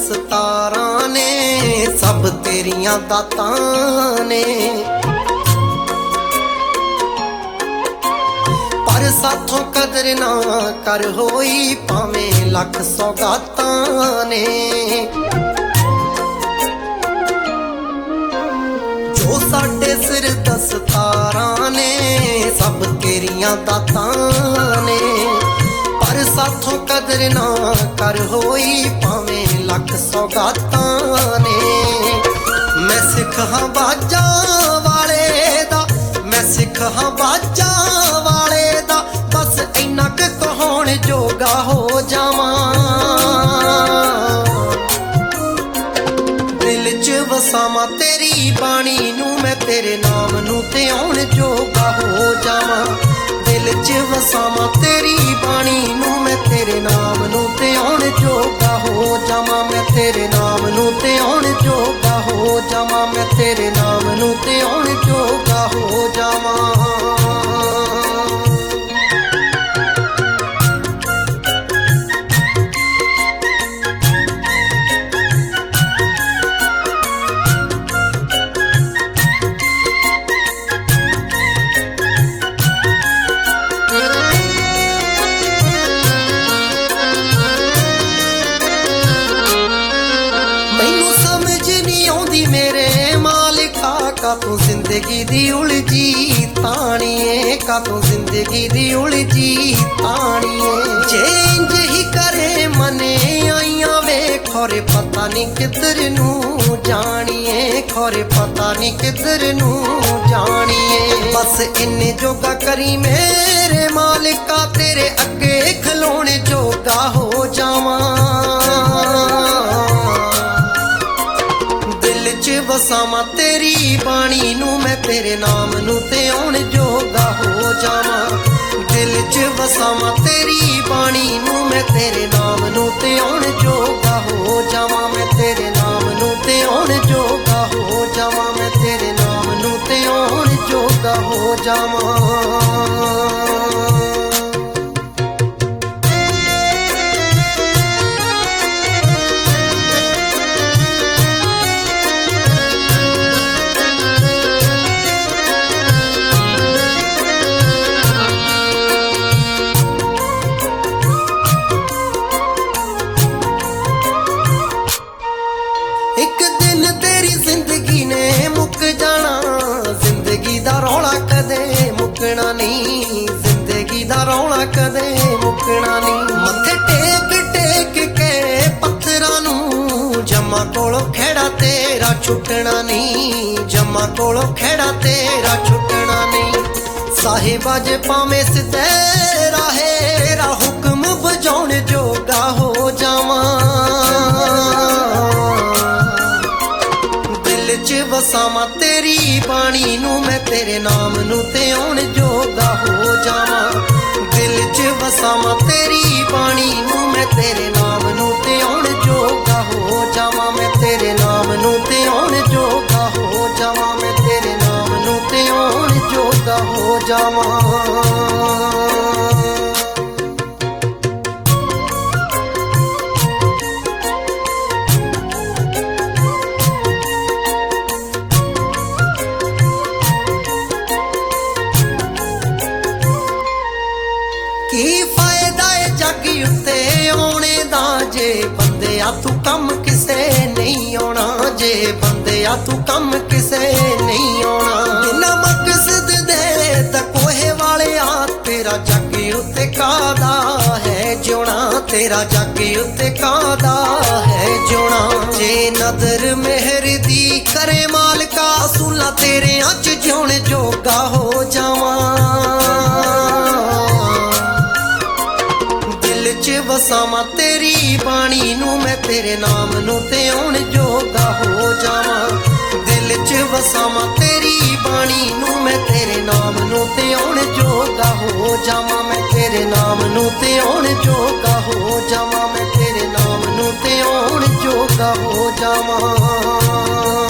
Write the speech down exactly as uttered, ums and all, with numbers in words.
दस्तारां ने सब तेरियां दातां ने। पर साथों कदर ना कर होई भावें लख सौगातां ने। जो साडे सिर दस्तारां ने सब तेरियां दातां ने। पर साथों कदर ना कर होई भावें लख सौगातां ने। मैं सिख हां बाजा वाले दा, मैं सिख हां बाजा वाले दा, बस इन्ना क कहोण जोगा हो जावां। दिल च वसावां तेरी बाणी नूं, मैं तेरे नाम नूं ते आउण जोगा हो जावां। दिल च वसावां तेरी बाणी नूं, मैं तेरे नाम नूं ते आउण जोगा हो जावां। मैं तेरे नाम नूं ते आउण जोगा हो जावां। मैं तेरे नाम नूं ते आउण जोगा हो जावां। का तू जिंदगी दी उलझी ताणीए, का तू जिंदगी दी उलझी ताणीए। जे इंज ही करे मने आईया वे खोरे पता नहीं किधर नू जानिए, खोरे पता नहीं किधर नू जानिए। बस इन्ने जोगा करी मेरे मालिका, तेरे अगे खलोने जोगा हो जावां। वसावां तेरी बाणी नूं, मैं तेरे नाम नूं ते आउण जोगा हो जावां। दिल च वसावां तेरी बाणी नूं, मैं तेरे नाम नूं ते आउण जोगा हो जावां। मैं तेरे नाम नूं ते आउण जोगा हो जावां। मैं तेरे नाम नूं ते आउण जोगा हो जावां। एक दिन तेरी जिंदगी ने मुक जाना, जिंदगी दा रौला कदे मुकना नहीं, जिंदगी दा रौला कदे मुकना नहीं। मत्थे टेक टेक के पत्थरां नूं, जम्मा कोलों खेड़ा तेरा छुटना नहीं, जम्मा कोलों खेड़ा तेरा छुटना नहीं। साहिबा जे भावें सिद्धे राहे रा हुक्म बजाउण जोगा हो जावां। वसावां तेरी बाणी नूं, मैं तेरे नाम नूं ते आउण जोगा हो जावां। दिल च वसावां तेरी बाणी नूं, मैं तेरे नाम नूं ते आउण जोगा हो जावां। मैं तेरे नाम नूं ते आउण जोगा हो जावां। मैं तेरे नाम नूं ते आउण जोगा हो जावां। की फायदा है जग उत्ते आने दा, जे बंदे आ तू कम किसे नहीं आना, जे बंदे आ तू कम किसे नहीं आना। बिना मकसद दे ता कोहे वाले आ, तेरा जग उत्ते कादा है जोना, तेरा जग उत्ते कादा है जोना। जे नदर मेहर दी करे मालका, सुला तेरे अच जिउण जोगा हो जावां। वसावां तेरी बाणी नूं, मैं तेरे नाम नूं ते आउण जोगा हो जावां। दिल च वसावां तेरी बाणी नूं, मैं तेरे नाम नूं ते आउण जोगा हो जावां। मैं तेरे नाम नूं ते आउण जोगा हो जावां। मैं तेरे नाम नूं ते आउण जोगा हो जावां।